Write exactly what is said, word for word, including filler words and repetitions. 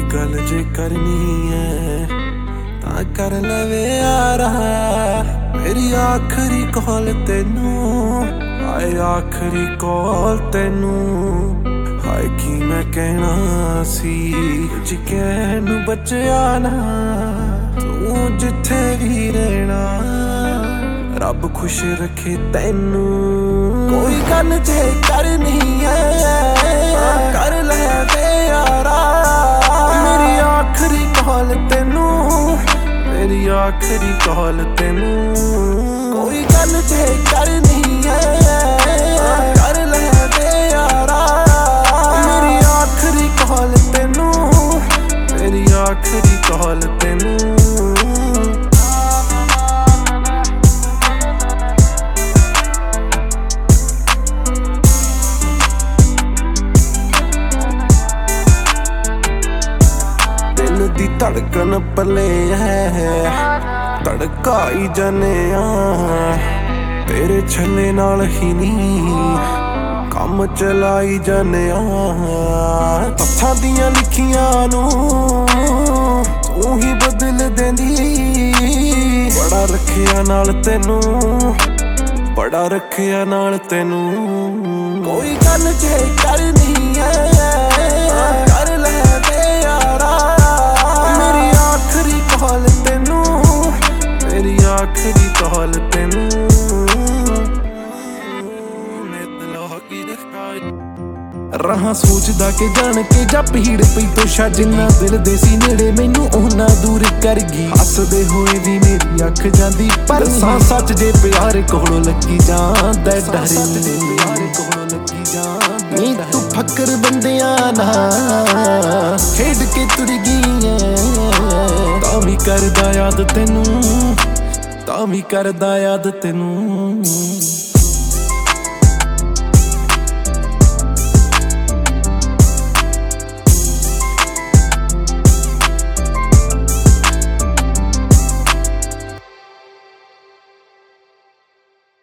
गल जे करनी है तां कर लवे यारा, मेरी आखरी कॉल तेनू, हाय आखरी कॉल तेनू। हाय की मैं कहना सी कुछ कहन नू बचया ना, तू जिथे भी रहना रब खुश रखे तेनू। कोई गल जे करनी है कर ले वे यारा, मेरी आखरी कॉल तेनू, मेरी आखरी कॉल तेनू। कोई गल जे करनी है कर ले वे यारा, मेरी आखरी कॉल तेनू, मेरी आखरी कॉल तेनू। दी धड़कन पले है धड़काई जाने तेरे छले नाल ही नी काम चलाई जाने। हत्थां दियां लिखियां नू तू ही बदल देंदी, बड़ा रखिया नाल तेनू, बड़ा रखिया नाल तेनू। कोई गल जे करनी है कर ले वे यारा, मेरी आखरी कॉल तेनू, मेरी आखरी कॉल तेनू। रहा सोचदा के जान के जा भीड़ पई तोशा, जिन्ना दिल दे सी नेड़े मैनू ओना दूर कर गई। हसदे होए भी मेरी अख जांदी, पर सां सच जे प्यार कोलों लगी जांदा डर प्यार कोलों लगी जांदा। नी तू फकर बंदियां नाल खेड के तुर गई है, तां भी करदा याद तेनू, तां भी करदा याद तेनू।